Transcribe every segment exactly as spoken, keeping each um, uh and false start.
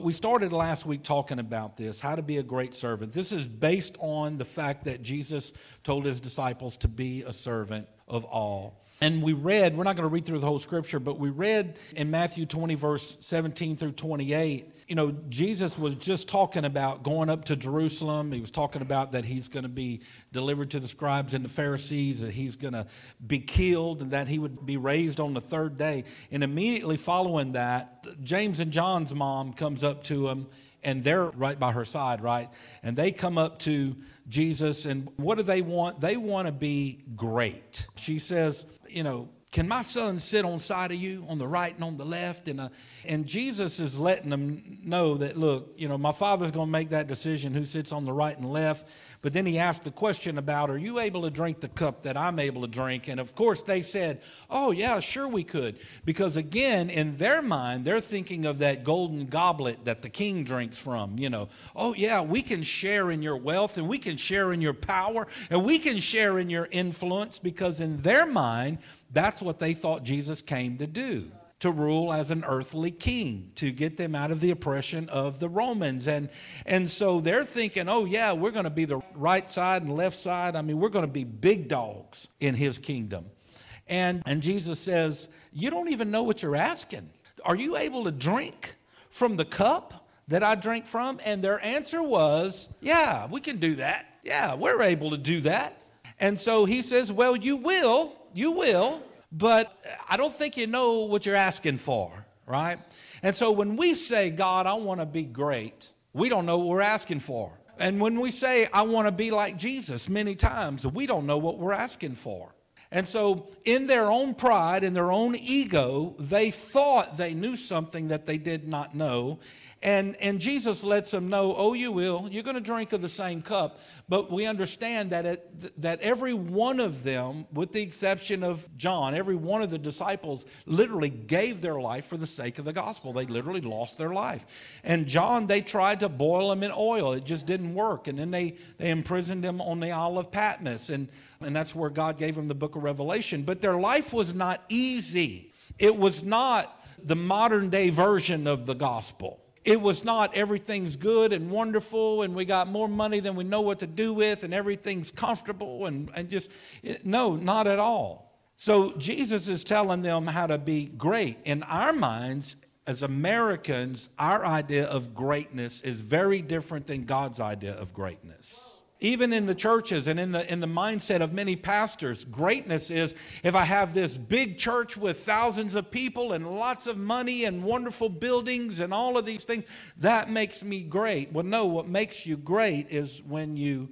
We started last week talking about this, how to be a great servant. This is based on the fact that Jesus told his disciples to be a servant of all. And we read, we're not going to read through the whole scripture, but we read in Matthew twenty, verse seventeen through twenty-eight, you know, Jesus was just talking about going up to Jerusalem. He was talking about that he's going to be delivered to the scribes and the Pharisees, that he's going to be killed, and that he would be raised on the third day. And immediately following that, James and John's mom comes up to him, and they're right by her side, right? And they come up to Jesus, and what do they want? They want to be great. She says, you know, can my son sit on side of you on the right and on the left? And uh, and Jesus is letting them know that, look, you know, my Father's going to make that decision who sits on the right and left. But then he asked the question about, are you able to drink the cup that I'm able to drink? And of course they said, oh yeah, sure we could. Because again, in their mind, they're thinking of that golden goblet that the king drinks from, you know. Oh yeah, we can share in your wealth, and we can share in your power, and we can share in your influence, because in their mind, that's what they thought Jesus came to do, to rule as an earthly king, to get them out of the oppression of the Romans. And, and so they're thinking, oh yeah, we're going to be the right side and left side. I mean, we're going to be big dogs in his kingdom. And, and Jesus says, you don't even know what you're asking. Are you able to drink from the cup that I drink from? And their answer was, yeah, we can do that. Yeah, we're able to do that. And so he says, well, you will. You will, but I don't think you know what you're asking for, right? And so when we say, God, I want to be great, we don't know what we're asking for. And when we say, I want to be like Jesus, many times, we don't know what we're asking for. And so in their own pride, in their own ego, they thought they knew something that they did not know. And, and Jesus lets them know, oh, you will. You're going to drink of the same cup. But we understand that, it, that every one of them, with the exception of John, every one of the disciples literally gave their life for the sake of the gospel. They literally lost their life. And John, they tried to boil him in oil. It just didn't work. And then they, they imprisoned him on the Isle of Patmos. And, and that's where God gave him the book of Revelation. But their life was not easy. It was not the modern day version of the gospel. It was not everything's good and wonderful and we got more money than we know what to do with and everything's comfortable and, and just, no, not at all. So Jesus is telling them how to be great. In our minds, as Americans, our idea of greatness is very different than God's idea of greatness. Even in the churches and in the in the mindset of many pastors, greatness is if I have this big church with thousands of people and lots of money and wonderful buildings and all of these things, that makes me great. Well, no, what makes you great is when you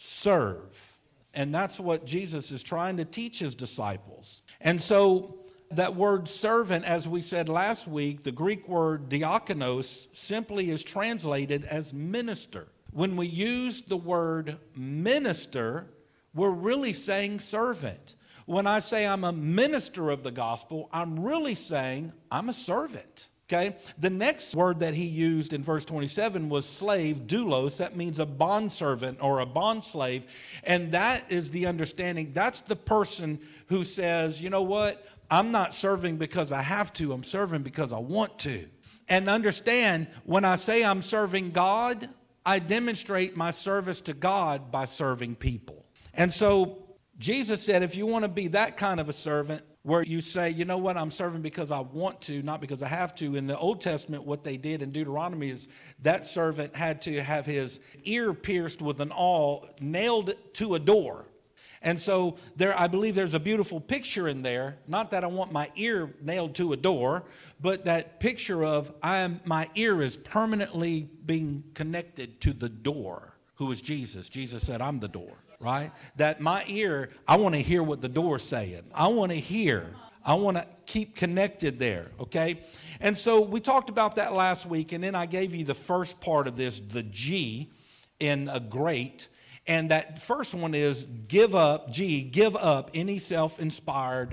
serve. And that's what Jesus is trying to teach his disciples. And so that word servant, as we said last week, the Greek word diakonos simply is translated as minister. When we use the word minister, we're really saying servant. When I say I'm a minister of the gospel, I'm really saying I'm a servant. Okay? The next word that he used in verse twenty-seven was slave, doulos. That means a bondservant or a bondslave. And that is the understanding. That's the person who says, you know what? I'm not serving because I have to. I'm serving because I want to. And understand, when I say I'm serving God, I demonstrate my service to God by serving people. And so Jesus said, if you want to be that kind of a servant, where you say, you know what, I'm serving because I want to, not because I have to. In the Old Testament, what they did in Deuteronomy is that servant had to have his ear pierced with an awl nailed to a door. And so there, I believe there's a beautiful picture in there, not that I want my ear nailed to a door, but that picture of I am, my ear is permanently being connected to the door, who is Jesus. Jesus said, I'm the door, right? That my ear, I want to hear what the door's saying. I want to hear. I want to keep connected there, okay? And so we talked about that last week, and then I gave you the first part of this, the G in a great. And that first one is give up, G, give up any self-inspired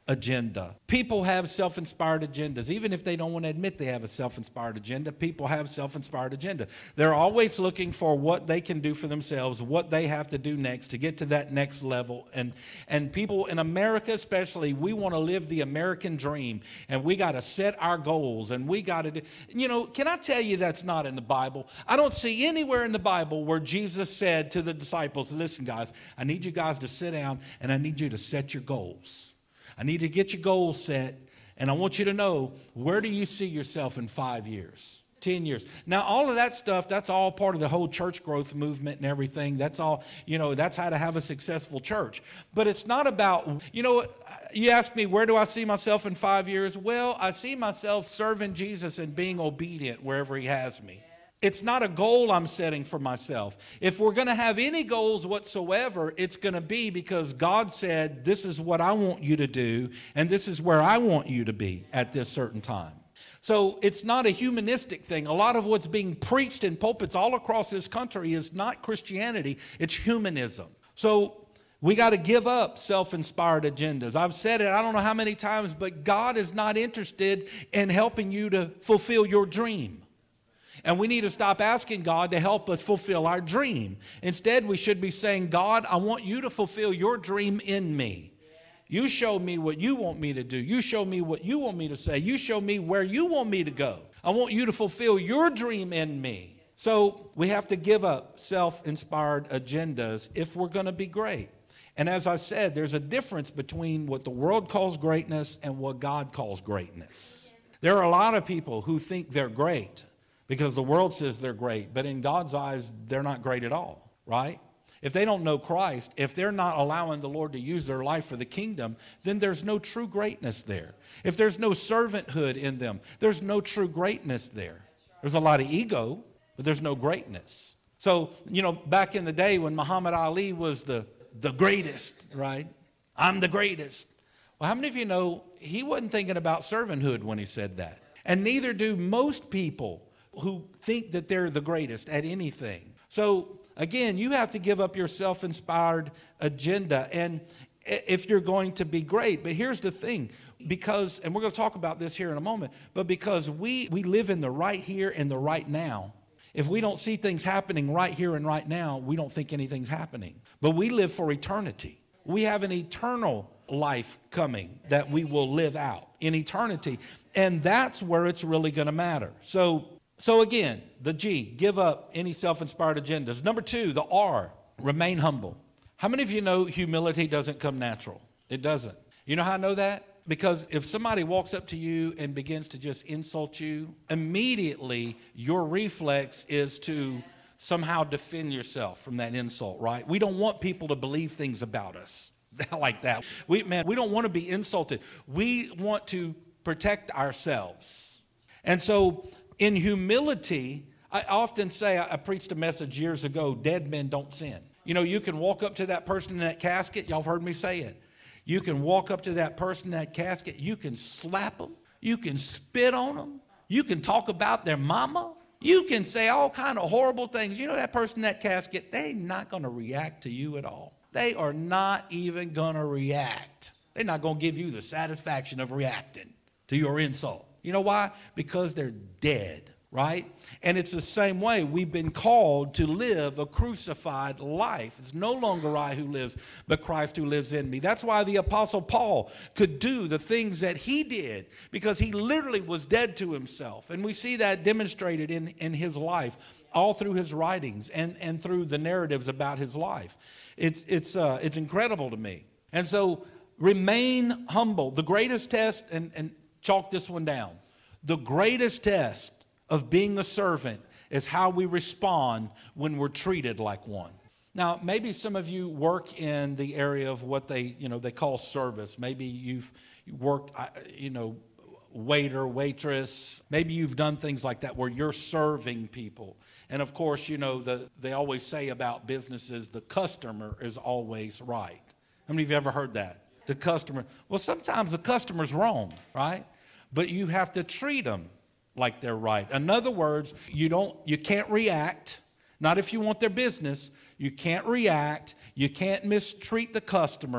agenda. People have self-inspired agendas. Even if they don't want to admit they have a self-inspired agenda, people have self-inspired agenda. They're always looking for what they can do for themselves, what they have to do next to get to that next level. And, and people in America especially, we want to live the American dream, and we got to set our goals, and we got to do, you know, can I tell you that's not in the Bible? I don't see anywhere in the Bible where Jesus said to the disciples, listen guys, I need you guys to sit down and I need you to set your goals. I need to get your goals set, and I want you to know, where do you see yourself in five years, ten years? Now, all of that stuff, that's all part of the whole church growth movement and everything. That's all, you know, that's how to have a successful church. But it's not about, you know, you ask me, where do I see myself in five years? Well, I see myself serving Jesus and being obedient wherever he has me. It's not a goal I'm setting for myself. If we're going to have any goals whatsoever, it's going to be because God said, this is what I want you to do, and this is where I want you to be at this certain time. So it's not a humanistic thing. A lot of what's being preached in pulpits all across this country is not Christianity, it's humanism. So we got to give up self-inspired agendas. I've said it, I don't know how many times, but God is not interested in helping you to fulfill your dream. And we need to stop asking God to help us fulfill our dream. Instead, we should be saying, God, I want you to fulfill your dream in me. You show me what you want me to do. You show me what you want me to say. You show me where you want me to go. I want you to fulfill your dream in me. So we have to give up self-inspired agendas if we're going to be great. And as I said, there's a difference between what the world calls greatness and what God calls greatness. There are a lot of people who think they're great because the world says they're great, but in God's eyes, they're not great at all, right? If they don't know Christ, if they're not allowing the Lord to use their life for the kingdom, then there's no true greatness there. If there's no servanthood in them, there's no true greatness there. There's a lot of ego, but there's no greatness. So, you know, back in the day when Muhammad Ali was the, the greatest, right? I'm the greatest. Well, how many of you know he wasn't thinking about servanthood when he said that? And neither do most people who think that they're the greatest at anything. So again, you have to give up your self-inspired agenda and if you're going to be great. But here's the thing, because, and we're going to talk about this here in a moment, but because we, we live in the right here and the right now, if we don't see things happening right here and right now, we don't think anything's happening. But we live for eternity. We have an eternal life coming that we will live out in eternity. And that's where it's really going to matter. So So again, the G, give up any self-inspired agendas. Number two, the R, remain humble. How many of you know humility doesn't come natural? It doesn't. You know how I know that? Because if somebody walks up to you and begins to just insult you, immediately your reflex is to somehow defend yourself from that insult, right? We don't want people to believe things about us like that. We, man, we don't want to be insulted. We want to protect ourselves. And so in humility, I often say, I preached a message years ago, dead men don't sin. You know, you can walk up to that person in that casket. Y'all have heard me say it. You can walk up to that person in that casket. You can slap them. You can spit on them. You can talk about their mama. You can say all kind of horrible things. You know, that person in that casket, they're not going to react to you at all. They are not even going to react. They're not going to give you the satisfaction of reacting to your insult. You know why? Because they're dead, right? And it's the same way. We've been called to live a crucified life. It's no longer I who lives, but Christ who lives in me. That's why the Apostle Paul could do the things that he did, because he literally was dead to himself. And we see that demonstrated in, in his life, all through his writings and, and through the narratives about his life. It's, it's, uh, it's incredible to me. And so remain humble. The greatest test, and, and chalk this one down. The greatest test of being a servant is how we respond when we're treated like one. Now, maybe some of you work in the area of what they, you know, they call service. Maybe you've worked, you know, waiter, waitress. Maybe you've done things like that where you're serving people. And of course, you know, the, they always say about businesses, the customer is always right. How many of you ever heard that? The customer. Well, sometimes the customer's wrong, right? But you have to treat them like they're right. In other words, you don't, you can't react. Not if you want their business. You can't react. You can't mistreat the customer.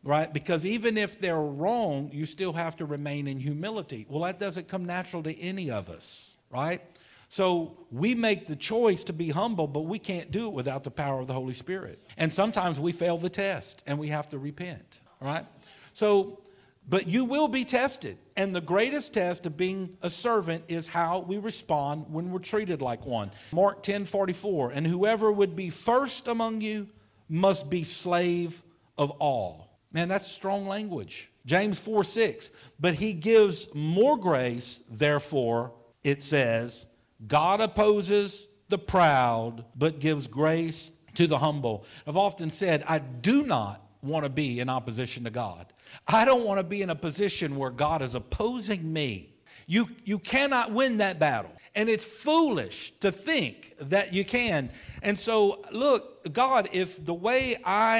right? Because even if they're wrong, you still have to remain in humility. Well, that doesn't come natural to any of us, right? So we make the choice to be humble, but we can't do it without the power of the Holy Spirit. And sometimes we fail the test and we have to repent, right? So, but you will be tested. And the greatest test of being a servant is how we respond when we're treated like one. Mark ten forty-four, and whoever would be first among you must be slave of all. Man, that's strong language. James four six, but he gives more grace, therefore, it says, God opposes the proud, but gives grace to the humble. I've often said, I do not want to be in opposition to God. I don't want to be in a position where God is opposing me. You, you cannot win that battle. And it's foolish to think that you can. And so, look, God, if the way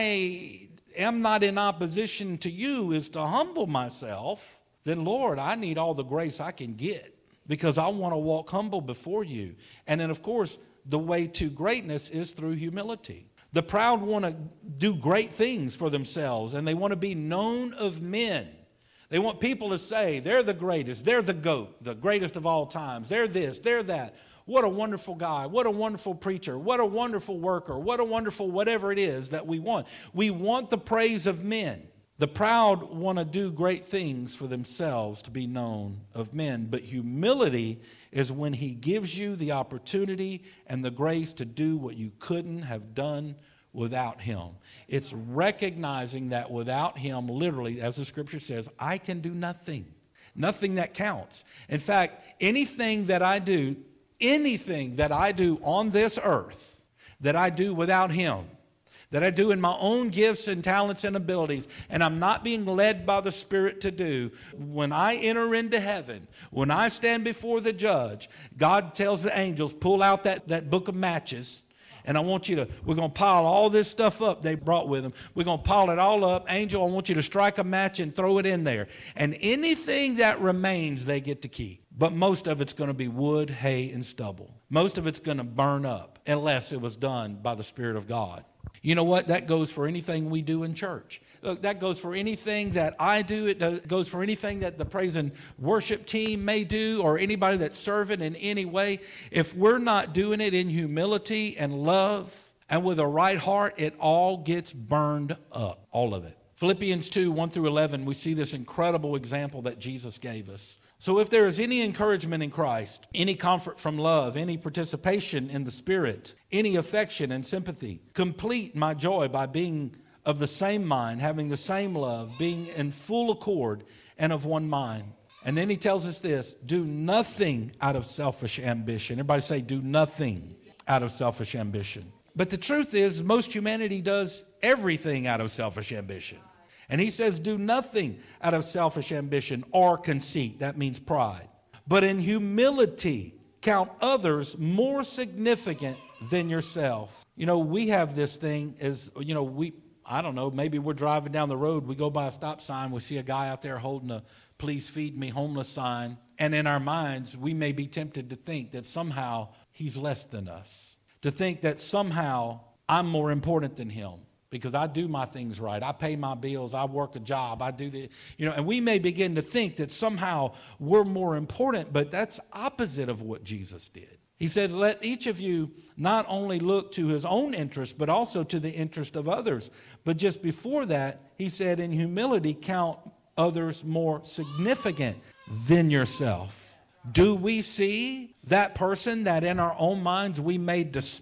I am not in opposition to you is to humble myself, then, Lord, I need all the grace I can get, because I want to walk humble before you. And then, of course, the way to greatness is through humility. The proud want to do great things for themselves, and they want to be known of men. They want people to say they're the greatest, they're the GOAT, the greatest of all times. They're this, they're that. What a wonderful guy, what a wonderful preacher, what a wonderful worker, what a wonderful whatever it is that we want. We want the praise of men. The proud want to do great things for themselves to be known of men, but humility is when he gives you the opportunity and the grace to do what you couldn't have done without him. It's recognizing that without him, literally, as the scripture says, I can do nothing. Nothing that counts. In fact, anything that I do, anything that I do on this earth that I do without him, that I do in my own gifts and talents and abilities, and I'm not being led by the Spirit to do, when I enter into heaven, when I stand before the judge, God tells the angels, pull out that, that book of matches, and I want you to, we're going to pile all this stuff up they brought with them. We're going to pile it all up. Angel, I want you to strike a match and throw it in there. And anything that remains, they get to keep. But most of it's going to be wood, hay, and stubble. Most of it's going to burn up unless it was done by the Spirit of God. You know what? That goes for anything we do in church. Look, that goes for anything that I do. It goes for anything that the praise and worship team may do, or anybody that's serving in any way. If we're not doing it in humility and love and with a right heart, it all gets burned up, all of it. Philippians two, one through eleven, we see this incredible example that Jesus gave us. So if there is any encouragement in Christ, any comfort from love, any participation in the Spirit, any affection and sympathy, complete my joy by being of the same mind, having the same love, being in full accord and of one mind. And then he tells us this, do nothing out of selfish ambition. Everybody say, do nothing out of selfish ambition. But the truth is, most humanity does everything out of selfish ambition. And he says, do nothing out of selfish ambition or conceit. That means pride. But in humility, count others more significant than yourself. You know, we have this thing as, you know, we, I don't know, maybe we're driving down the road. We go by a stop sign. We see a guy out there holding a please feed me homeless sign. And in our minds, we may be tempted to think that somehow he's less than us. To think that somehow I'm more important than him. Because I do my things right. I pay my bills. I work a job. I do the, you know, and we may begin to think that somehow we're more important, but that's opposite of what Jesus did. He said, let each of you not only look to his own interest, but also to the interest of others. But just before that, he said, in humility, count others more significant than yourself. Do we see that person that in our own minds we may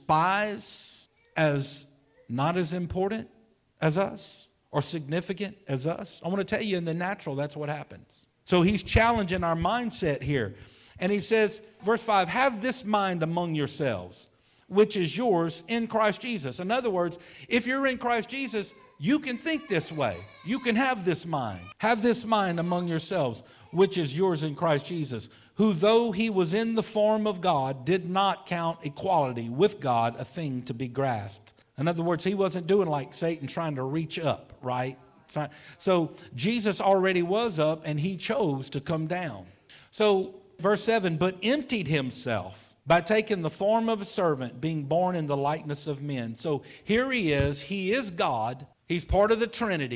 despise as not as important as us or significant as us? I want to tell you, in the natural, that's what happens. So he's challenging our mindset here. And he says, verse five, have this mind among yourselves, which is yours in Christ Jesus. In other words, if you're in Christ Jesus, you can think this way. You can have this mind. Have this mind among yourselves, which is yours in Christ Jesus, who though he was in the form of God, did not count equality with God a thing to be grasped. In other words, he wasn't doing like Satan trying to reach up, right? So Jesus already was up and he chose to come down. So verse seven, but emptied himself by taking the form of a servant, being born in the likeness of men. So here he is. He is God. He's part of the Trinity.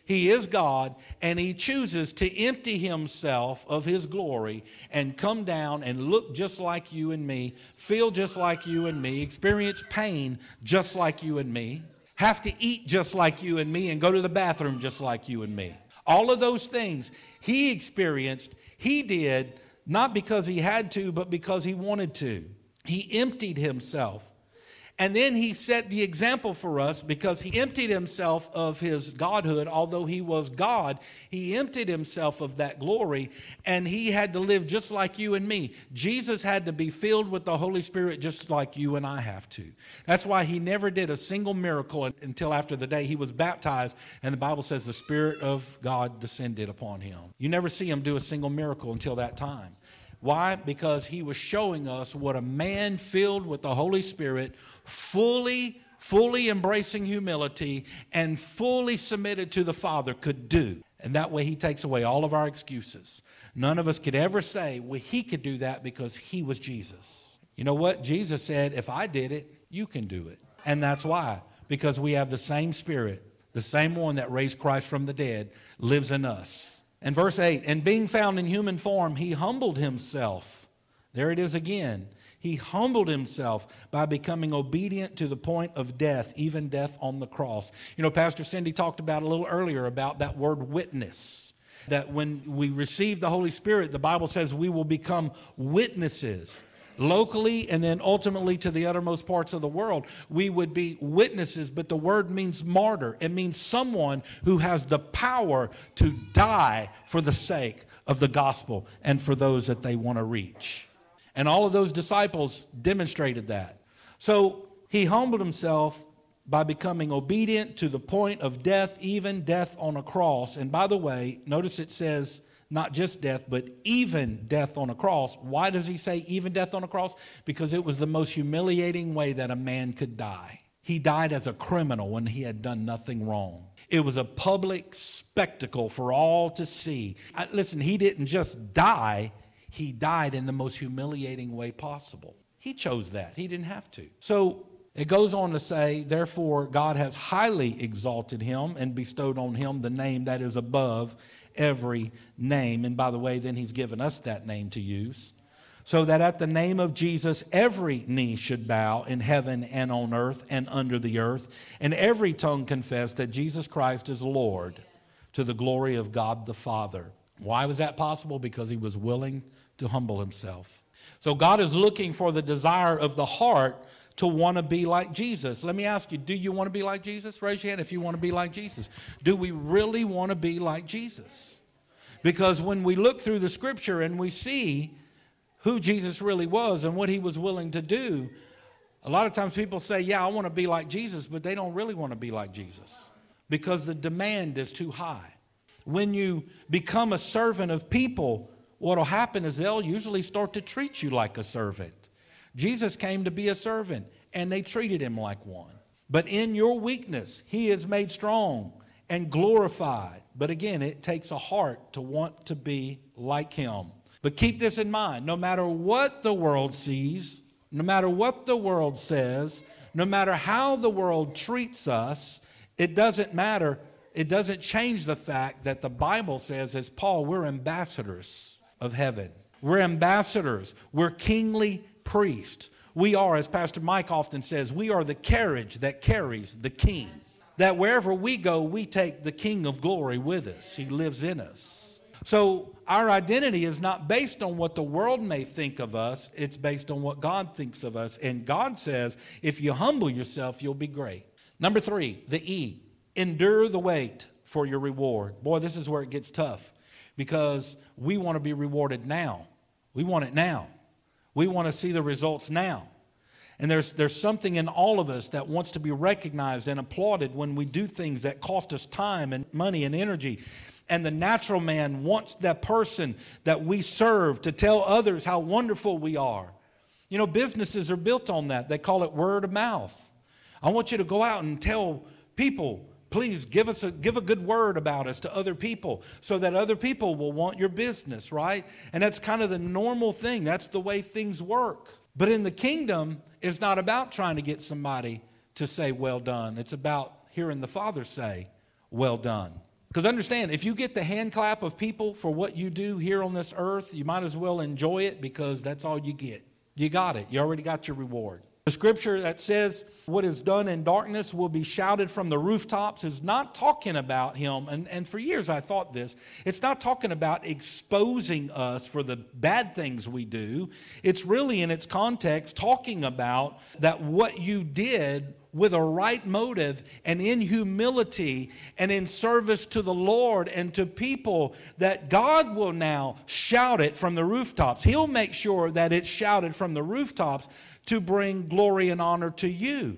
He is God, and he chooses to empty himself of his glory and come down and look just like you and me, feel just like you and me, experience pain just like you and me, have to eat just like you and me, and go to the bathroom just like you and me. All of those things he experienced, he did, not because he had to, but because he wanted to. He emptied himself. And then he set the example for us because he emptied himself of his godhood. Although he was God, he emptied himself of that glory, and he had to live just like you and me. Jesus had to be filled with the Holy Spirit just like you and I have to. That's why he never did a single miracle until after the day he was baptized, and the Bible says the Spirit of God descended upon him. You never see him do a single miracle until that time. Why? Because he was showing us what a man filled with the Holy Spirit, fully, fully embracing humility and fully submitted to the Father could do. And that way he takes away all of our excuses. None of us could ever say, well, he could do that because he was Jesus. You know what? Jesus said, if I did it, you can do it. And that's why. Because we have the same Spirit, the same one that raised Christ from the dead, lives in us. And verse eight, and being found in human form, he humbled himself. There it is again. He humbled himself by becoming obedient to the point of death, even death on the cross. You know, Pastor Cindy talked about a little earlier about that word witness. That when we receive the Holy Spirit, the Bible says we will become witnesses. Locally and then ultimately to the uttermost parts of the world, we would be witnesses, but the word means martyr. It means someone who has the power to die for the sake of the gospel and for those that they want to reach. And all of those disciples demonstrated that. So he humbled himself by becoming obedient to the point of death, even death on a cross. And by the way, notice it says, not just death, but even death on a cross. Why does he say even death on a cross? Because it was the most humiliating way that a man could die. He died as a criminal when he had done nothing wrong. It was a public spectacle for all to see. I, listen, he didn't just die. He died in the most humiliating way possible. He chose that. He didn't have to. So it goes on to say, therefore, God has highly exalted him and bestowed on him the name that is above every name. And by the way, then he's given us that name to use. So that at the name of Jesus, every knee should bow in heaven and on earth and under the earth, and every tongue confess that Jesus Christ is Lord, to the glory of God the Father. Why was that possible? Because he was willing to humble himself. So God is looking for the desire of the heart to want to be like Jesus. Let me ask you, do you want to be like Jesus? Raise your hand if you want to be like Jesus. Do we really want to be like Jesus? Because when we look through the scripture and we see who Jesus really was and what he was willing to do, a lot of times people say, yeah, I want to be like Jesus, but they don't really want to be like Jesus because the demand is too high. When you become a servant of people, what will happen is they'll usually start to treat you like a servant. Jesus came to be a servant, and they treated him like one. But in your weakness, he is made strong and glorified. But again, it takes a heart to want to be like him. But keep this in mind. No matter what the world sees, no matter what the world says, no matter how the world treats us, it doesn't matter. It doesn't change the fact that the Bible says, as Paul, we're ambassadors of heaven. We're ambassadors. We're kingly priests. We are, as Pastor Mike often says, we are the carriage that carries the king. That wherever we go, we take the King of glory with us. He lives in us. So our identity is not based on what the world may think of us. It's based on what God thinks of us. And God says, if you humble yourself, you'll be great. Number three, the E, endure the wait for your reward. Boy, this is where it gets tough because we want to be rewarded now. We want it now. We want to see the results now. And there's, there's something in all of us that wants to be recognized and applauded when we do things that cost us time and money and energy. And the natural man wants that person that we serve to tell others how wonderful we are. You know, businesses are built on that. They call it word of mouth. I want you to go out and tell people, please give us a, give a good word about us to other people so that other people will want your business, right? And that's kind of the normal thing. That's the way things work. But in the kingdom, it's not about trying to get somebody to say, well done. It's about hearing the Father say, well done. Because understand, if you get the hand clap of people for what you do here on this earth, you might as well enjoy it because that's all you get. You got it. You already got your reward. The scripture that says what is done in darkness will be shouted from the rooftops is not talking about him. And, and for years I thought this. It's not talking about exposing us for the bad things we do. It's really in its context talking about that what you did with a right motive and in humility and in service to the Lord and to people, that God will now shout it from the rooftops. He'll make sure that it's shouted from the rooftops to bring glory and honor to you.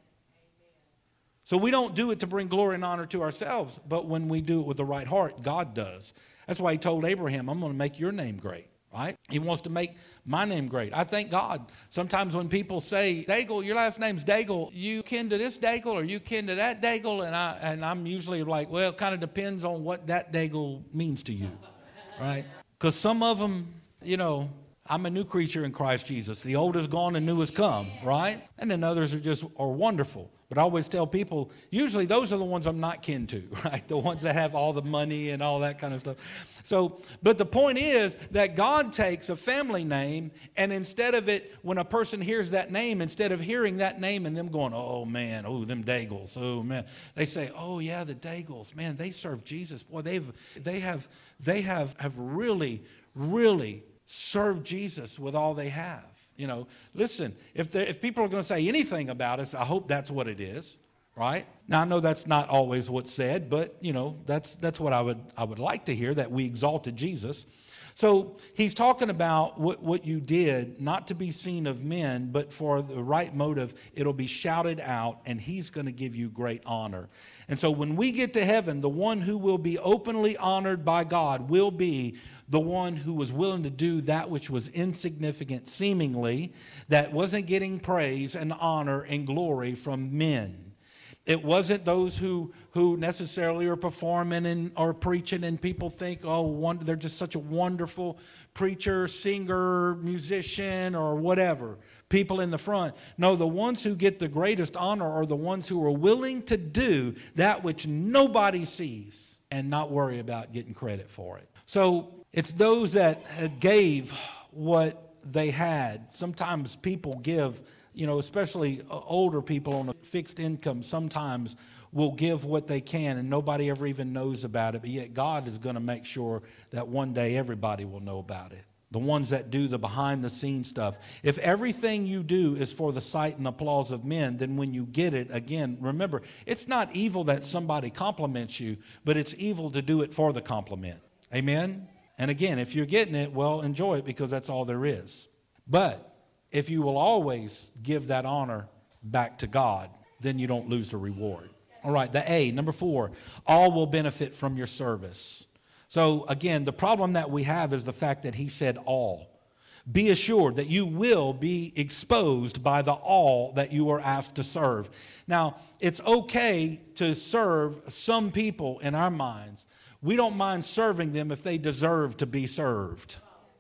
So we don't do it to bring glory and honor to ourselves, but when we do it with the right heart, God does. That's why he told Abraham, I'm going to make your name great. Right? He wants to make my name great. I thank God. Sometimes when people say, Daigle, your last name's Daigle, you kin to this Daigle or you kin to that Daigle? And, I, and I'm usually like, well, it kind of depends on what that Daigle means to you. Right? Because some of them, you know, I'm a new creature in Christ Jesus. The old is gone and new has come. Right? And then others are just are wonderful. But I always tell people, usually those are the ones I'm not kin to, right? The ones that have all the money and all that kind of stuff. So, but the point is that God takes a family name, and instead of it, when a person hears that name, instead of hearing that name and them going, oh man, oh, them Daigles, oh man, they say, oh yeah, the Daigles, man, they serve Jesus. Boy, they've, they have, they have, have really, really served Jesus with all they have. You know, listen, if if people are going to say anything about us, I hope that's what it is, right? Now, I know that's not always what's said, but, you know, that's that's what I would I would like to hear, that we exalted Jesus. So he's talking about what, what you did, not to be seen of men, but for the right motive, it'll be shouted out, and he's going to give you great honor. And so when we get to heaven, the one who will be openly honored by God will be the one who was willing to do that which was insignificant, seemingly, that wasn't getting praise and honor and glory from men. It wasn't those who, who necessarily are performing and are preaching, and people think, oh, one, they're just such a wonderful preacher, singer, musician, or whatever. People in the front. No, the ones who get the greatest honor are the ones who are willing to do that which nobody sees and not worry about getting credit for it. So it's those that gave what they had. Sometimes people give, you know, especially older people on a fixed income, sometimes will give what they can and nobody ever even knows about it. But yet God is going to make sure that one day everybody will know about it. The ones that do the behind the scenes stuff. If everything you do is for the sight and applause of men, then when you get it, again, remember, it's not evil that somebody compliments you, but it's evil to do it for the compliment. Amen? And again, if you're getting it, well, enjoy it because that's all there is. But if you will always give that honor back to God, then you don't lose the reward. All right, the A, number four, all will benefit from your service. So again, the problem that we have is the fact that he said all. Be assured that you will be exposed by the all that you are asked to serve. Now, it's okay to serve some people in our minds. We don't mind serving them if they deserve to be served.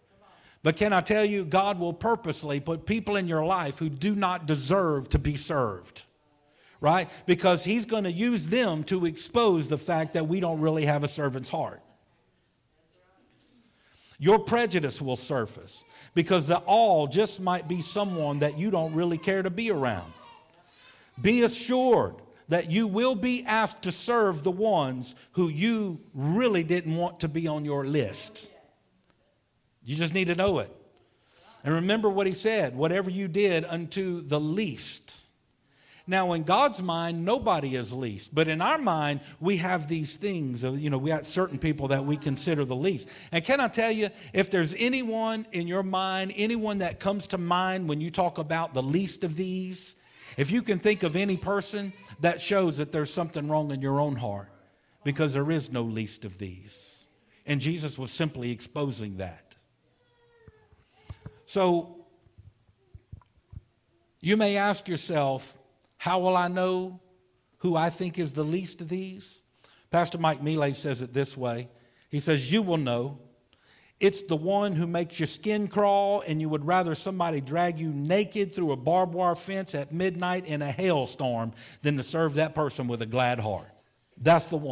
But can I tell you, God will purposely put people in your life who do not deserve to be served. Right? Because he's going to use them to expose the fact that we don't really have a servant's heart. Your prejudice will surface because the all just might be someone that you don't really care to be around. Be assured that you will be asked to serve the ones who you really didn't want to be on your list. You just need to know it. And remember what he said, whatever you did unto the least. Now, in God's mind, nobody is least. But in our mind, we have these things. Of, you know, we got certain people that we consider the least. And can I tell you, if there's anyone in your mind, anyone that comes to mind when you talk about the least of these, if you can think of any person, that shows that there's something wrong in your own heart. Because there is no least of these. And Jesus was simply exposing that. So, you may ask yourself, how will I know who I think is the least of these? Pastor Mike Millet says it this way. He says, you will know. It's the one who makes your skin crawl and you would rather somebody drag you naked through a barbed wire fence at midnight in a hailstorm than to serve that person with a glad heart. That's the one.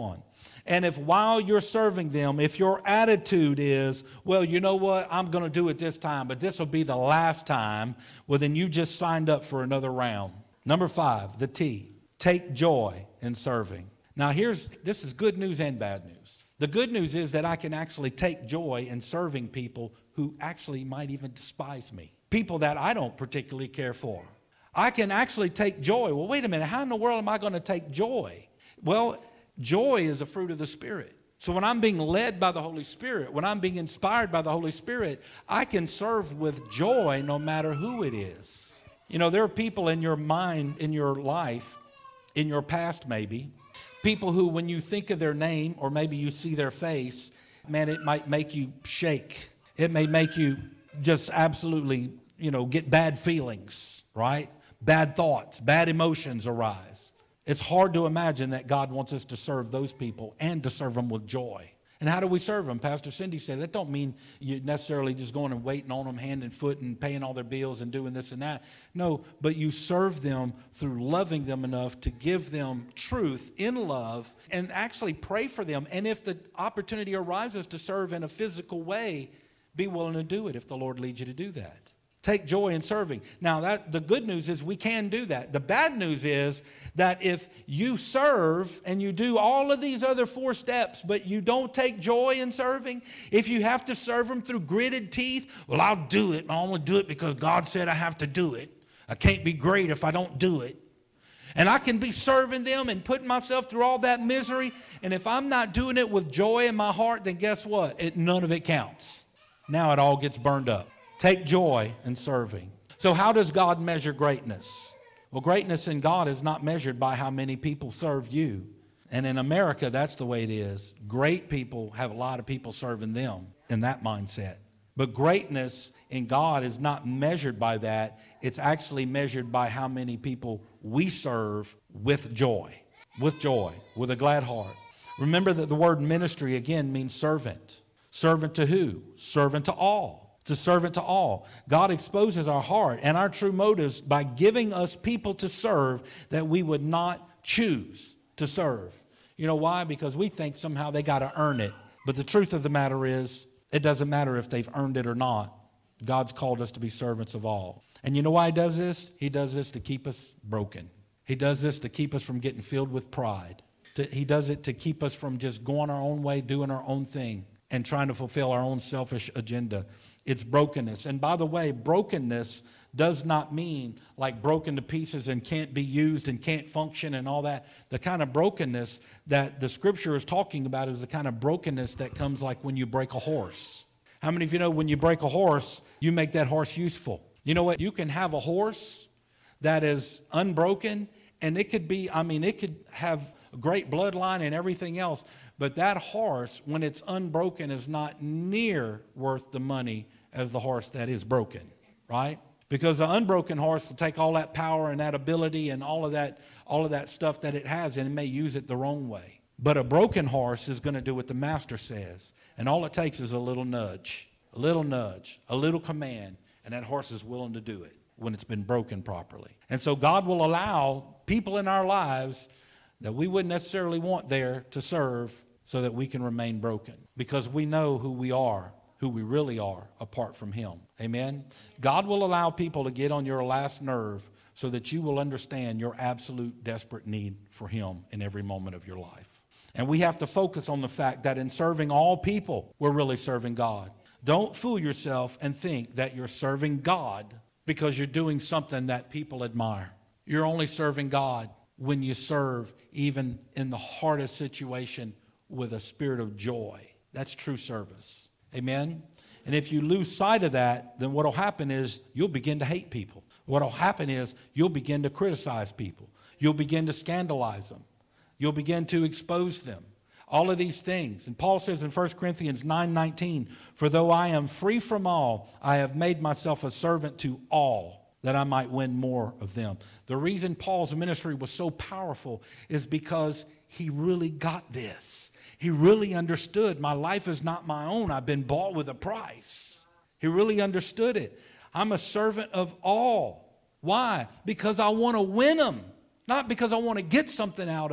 And if while you're serving them, if your attitude is, well, you know what, I'm going to do it this time, but this will be the last time, well, then you just signed up for another round. Number five, the T, take joy in serving. Now here's, this is good news and bad news. The good news is that I can actually take joy in serving people who actually might even despise me. People that I don't particularly care for. I can actually take joy. Well, wait a minute, how in the world am I going to take joy? Well, joy is a fruit of the Spirit. So when I'm being led by the Holy Spirit, when I'm being inspired by the Holy Spirit, I can serve with joy no matter who it is. You know, there are people in your mind, in your life, in your past maybe, people who when you think of their name or maybe you see their face, man, it might make you shake. It may make you just absolutely, you know, get bad feelings, right? Bad thoughts, bad emotions arise. It's hard to imagine that God wants us to serve those people and to serve them with joy. And how do we serve them? Pastor Cindy said that don't mean you necessarily just going and waiting on them hand and foot and paying all their bills and doing this and that. No, but you serve them through loving them enough to give them truth in love and actually pray for them. And if the opportunity arises to serve in a physical way, be willing to do it if the Lord leads you to do that. Take joy in serving. Now, that the good news is we can do that. The bad news is that if you serve and you do all of these other four steps, but you don't take joy in serving, if you have to serve them through gritted teeth, well, I'll do it. I only do it because God said I have to do it. I can't be great if I don't do it. And I can be serving them and putting myself through all that misery. And if I'm not doing it with joy in my heart, then guess what? It, none of it counts. Now it all gets burned up. Take joy in serving. So how does God measure greatness? Well, greatness in God is not measured by how many people serve you. And in America, that's the way it is. Great people have a lot of people serving them in that mindset. But greatness in God is not measured by that. It's actually measured by how many people we serve with joy, with joy, with a glad heart. Remember that the word ministry, again, means servant. Servant to who? Servant to all. To servant to all. God exposes our heart and our true motives by giving us people to serve that we would not choose to serve. You know why? Because we think somehow they got to earn it. But the truth of the matter is, it doesn't matter if they've earned it or not. God's called us to be servants of all. And you know why he does this? He does this to keep us broken. He does this to keep us from getting filled with pride. To, he does it to keep us from just going our own way, doing our own thing, and trying to fulfill our own selfish agenda. It's brokenness. And by the way, brokenness does not mean like broken to pieces and can't be used and can't function and all that. The kind of brokenness that the scripture is talking about is the kind of brokenness that comes like when you break a horse. How many of you know when you break a horse, you make that horse useful? You know what? You can have a horse that is unbroken, and it could be, I mean, it could have a great bloodline and everything else, but that horse, when it's unbroken, is not near worth the money as the horse that is broken, right? Because the unbroken horse will take all that power and that ability and all of that, all of that stuff that it has, and it may use it the wrong way. But a broken horse is going to do what the master says, and all it takes is a little nudge, a little nudge, a little command, and that horse is willing to do it when it's been broken properly. And so God will allow people in our lives that we wouldn't necessarily want there to serve so that we can remain broken, because we know who we are, who we really are apart from him. Amen? God will allow people to get on your last nerve so that you will understand your absolute desperate need for him in every moment of your life. And we have to focus on the fact that in serving all people, we're really serving God. Don't fool yourself and think that you're serving God because you're doing something that people admire. You're only serving God when you serve even in the hardest situation with a spirit of joy. That's true service. Amen? And if you lose sight of that, then what will happen is you'll begin to hate people. What will happen is you'll begin to criticize people. You'll begin to scandalize them. You'll begin to expose them. All of these things. And Paul says in First Corinthians nine nineteen, "For though I am free from all, I have made myself a servant to all, that I might win more of them." The reason Paul's ministry was so powerful is because he really got this. He really understood my life is not my own. I've been bought with a price. He really understood it. I'm a servant of all. Why? Because I want to win them. Not because I want to get something out of them.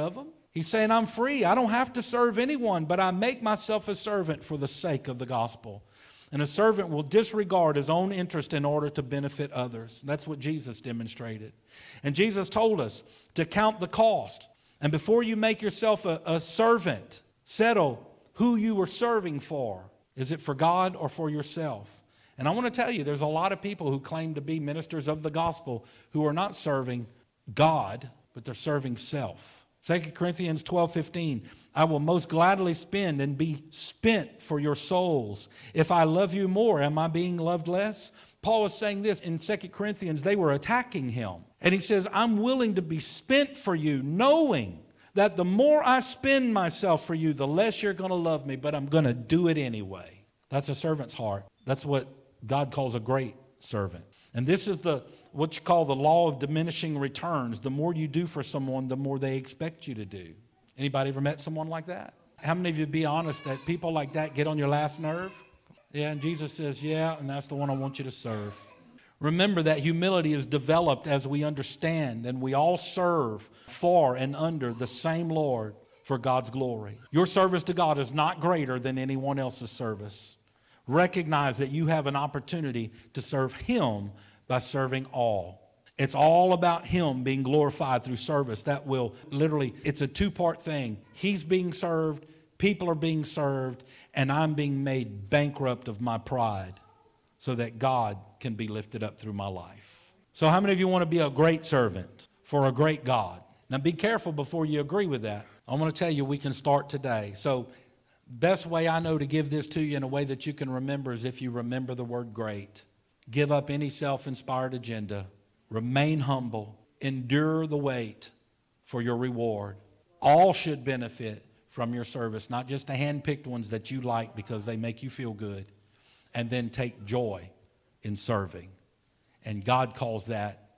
He's saying, I'm free. I don't have to serve anyone, but I make myself a servant for the sake of the gospel. And a servant will disregard his own interest in order to benefit others. That's what Jesus demonstrated. And Jesus told us to count the cost. And before you make yourself a, a servant, settle who you were serving for. Is it for God or for yourself? And I want to tell you, there's a lot of people who claim to be ministers of the gospel who are not serving God, but they're serving self. Second Corinthians twelve fifteen, I will most gladly spend and be spent for your souls. If I love you more, am I being loved less? Paul is saying this in Second Corinthians. They were attacking him. And he says, I'm willing to be spent for you, knowing that the more I spend myself for you, the less you're going to love me, but I'm going to do it anyway. That's a servant's heart. That's what God calls a great servant. And this is the what you call the law of diminishing returns. The more you do for someone, the more they expect you to do. Anybody ever met someone like that? How many of you, be honest, that people like that get on your last nerve? Yeah, and Jesus says, yeah, and that's the one I want you to serve. Remember that humility is developed as we understand, and we all serve for and under the same Lord for God's glory. Your service to God is not greater than anyone else's service. Recognize that you have an opportunity to serve Him by serving all. It's all about Him being glorified through service. That will literally, it's a two-part thing. He's being served, people are being served, and I'm being made bankrupt of my pride so that God can be lifted up through my life. So how many of you want to be a great servant for a great God? Now be careful before you agree with that. I want to tell you we can start today. So best way I know to give this to you in a way that you can remember is if you remember the word great. Give up any self-inspired agenda. Remain humble. Endure the wait for your reward. All should benefit from your service, not just the hand-picked ones that you like because they make you feel good. And then take joy in serving. And God calls that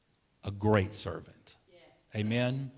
a great servant. Yes. Amen.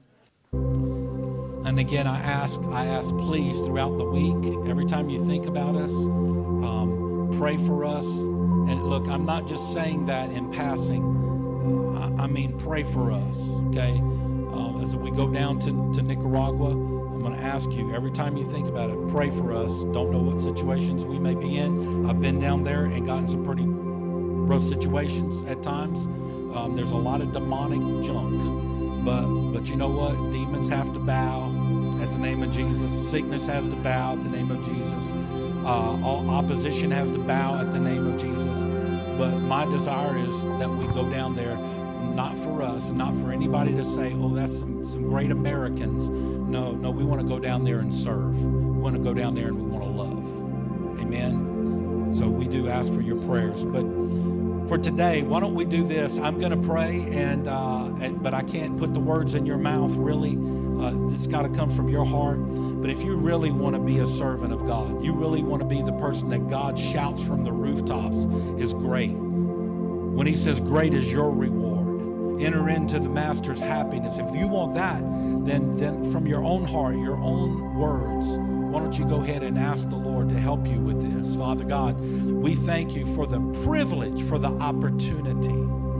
And again, I ask, I ask, please, throughout the week, every time you think about us, um, pray for us. And look, I'm not just saying that in passing. Uh, I, I mean, pray for us, okay? Um, as we go down to, to Nicaragua, I'm going to ask you, every time you think about it, pray for us. Don't know what situations we may be in. I've been down there and gotten some pretty rough situations at times. Um, there's a lot of demonic junk. But, but you know what? Demons have to bow at the name of Jesus. Sickness has to bow at the name of Jesus. Uh, all opposition has to bow at the name of Jesus. But my desire is that we go down there, not for us, not for anybody to say, oh, that's some, some great Americans. No, no, we want to go down there and serve. We want to go down there and we want to love. Amen? So we do ask for your prayers. But for today, why don't we do this? I'm going to pray, and, uh, and but I can't put the words in your mouth, really. Uh, it's got to come from your heart. But if you really want to be a servant of God, you really want to be the person that God shouts from the rooftops is great. When He says, great is your reward. Enter into the Master's happiness. If you want that, then, then from your own heart, your own words, why don't you go ahead and ask the Lord to help you with this. Father God, we thank you for the privilege, for the opportunity.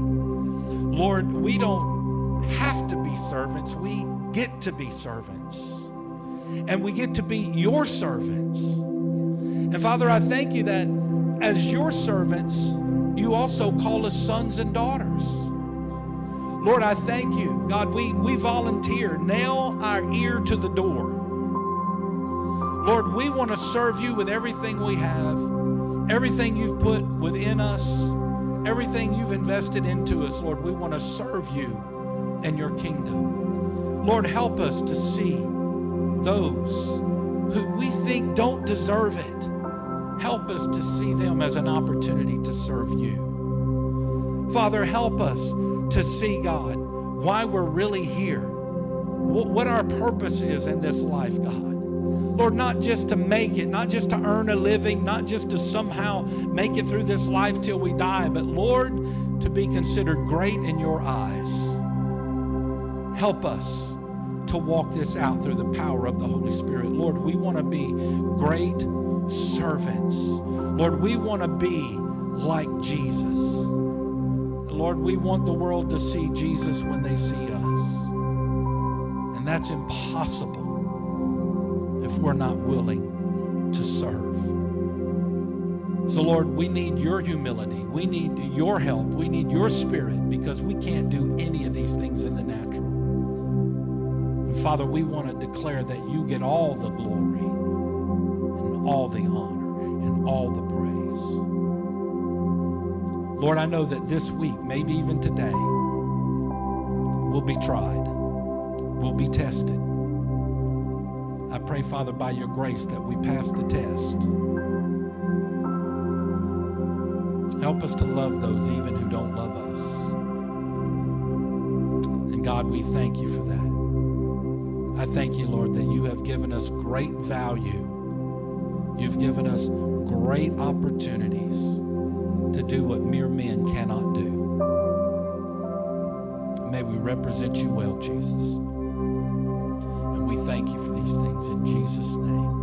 Lord, we don't have to be servants. We get to be servants. And we get to be your servants. And Father, I thank you that as your servants, you also call us sons and daughters. Lord, I thank you. God, we, we volunteer. Nail our ear to the door. Lord, we want to serve you with everything we have, everything you've put within us, everything you've invested into us. Lord, we want to serve you and your kingdom. Lord, help us to see those who we think don't deserve it. Help us to see them as an opportunity to serve you. Father, help us to see, God, why we're really here, what our purpose is in this life, God. Lord, not just to make it, not just to earn a living, not just to somehow make it through this life till we die, but Lord, to be considered great in your eyes. Help us to walk this out through the power of the Holy Spirit. Lord, we want to be great servants. Lord, we want to be like Jesus. Lord, we want the world to see Jesus when they see us. And And that's impossible if we're not willing to serve. So, Lord, we need your humility. We need your help. We need your spirit, because we can't do any of these things in the natural. And Father, we want to declare that you get all the glory and all the honor and all the praise. Lord, I know that this week, maybe even today, we'll be tried. We'll be tested. I pray, Father, by your grace that we pass the test. Help us to love those even who don't love us. And God, we thank you for that. I thank you, Lord, that you have given us great value. You've given us great opportunities to do what mere men cannot do. May we represent you well, Jesus. And we thank you for these things in Jesus' name.